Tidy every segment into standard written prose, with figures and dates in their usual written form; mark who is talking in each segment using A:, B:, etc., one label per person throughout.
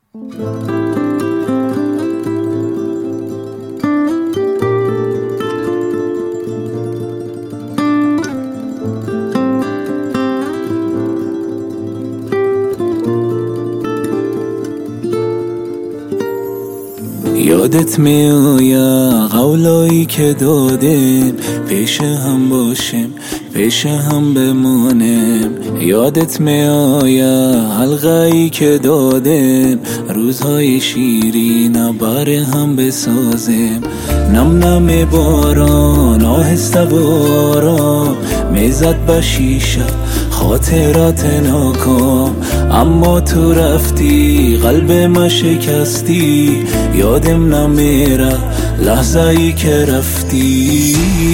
A: یادت میآید قولایی که دادیم، پیش هم باشیم پیش هم بمانیم. یادت میآید حلقه‌ای که دادیم، روزهای شیرین بر هم بسازیم. نم نم باران آهسته و آرام میزد به شیشه خاطرات ناکام. اما تو رفتی قلب ما شکستی، یادم نمیره لحظه ای که رفتی.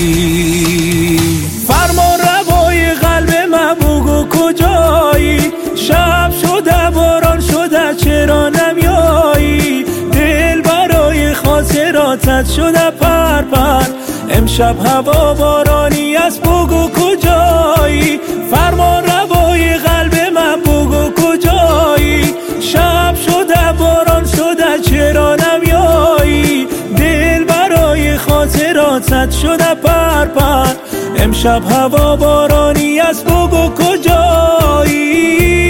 B: فرمان روای قلب ما بگو کجایی، شب شده باران شده چرا نمیایی. دل برای خاطراتت شده پر پر، امشب هوا بارانی است بگو کجایی. فرمان روای قلب من بگو کجایی، شب شده باران شده چرا نمیایی. دل برای خاطراتت شده پر پر، امشب هوا بارانی است بگو کجایی.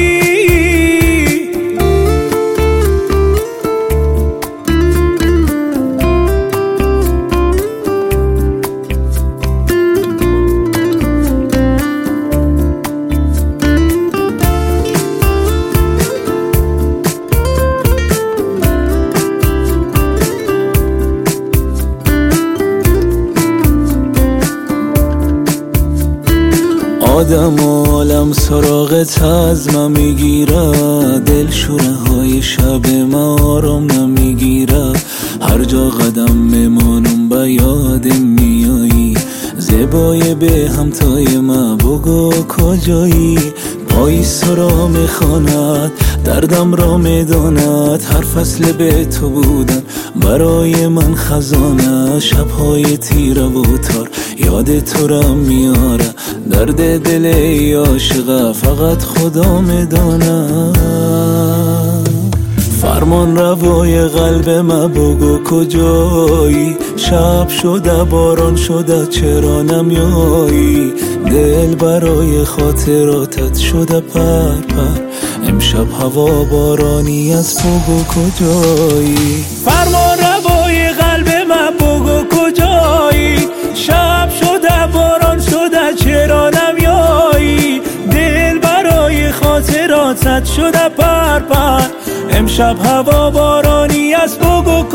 A: آدم عالم سراغت از ما میگیره، دل شوره های شب ما آرام نمیگیره. هر جا قدم میمانم به یادم میایی، زیبای به همتای ما بگو کجایی. پای سرا میخواند دردم را میداند، هر فصل به تو بودن برای من خزانه. شبهای تیره و تار یاد تو را میاره، درد دل ای عاشقه فقط خدا میدانه. فرمان روای قلب ما بگو کجایی، شب شده باران شده چرا نمیایی. دل برای خاطراتت شده پر پر، امشب هوا بارانی است بگو کجایی.
B: فرمان روای قلب من بگو کجایی، شب شده باران شده چرا نمیایی. دل برای خاطراتت شده پر پر، امشب هوا بارانی است بگو